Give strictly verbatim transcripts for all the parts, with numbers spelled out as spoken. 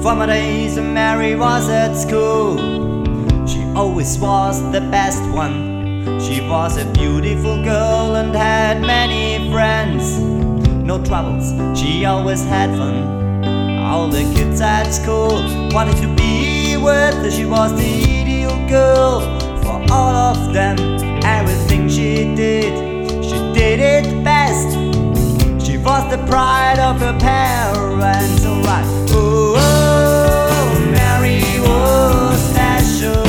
From the days when Mary was at school, she always was the best one. She was a beautiful girl and had many friends. No troubles, she always had fun. All the kids at school wanted to be with her. She was the ideal girl for all of them. Everything she did, she did it best. She was the pride of her parents, alright. Oh, oh, Mary was special.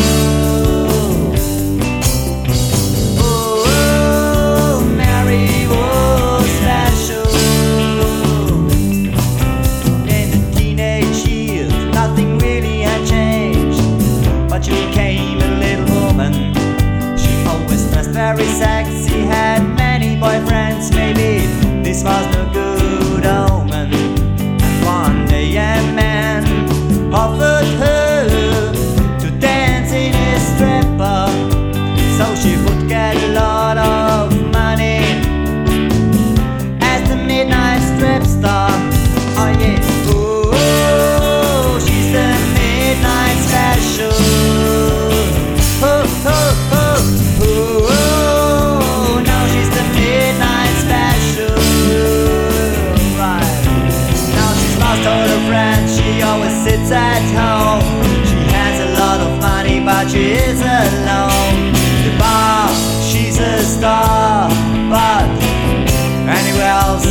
Oh, oh, Mary was special. In the teenage years, nothing really had changed, but she became a little woman. She always dressed very sexy, had many boyfriends. Maybe this was no good omen. And one day a man offered her to dance in his stripper, so she would get a lot of money as the midnight strip star. Oh yeah, oh, oh, she's the midnight special. Oh, oh, oh, oh, oh, now she's the midnight special. Right, now she's lost all her friends. She always sits at home. She has a lot of money, but she is alone. The bar, she's a star, but anywhere else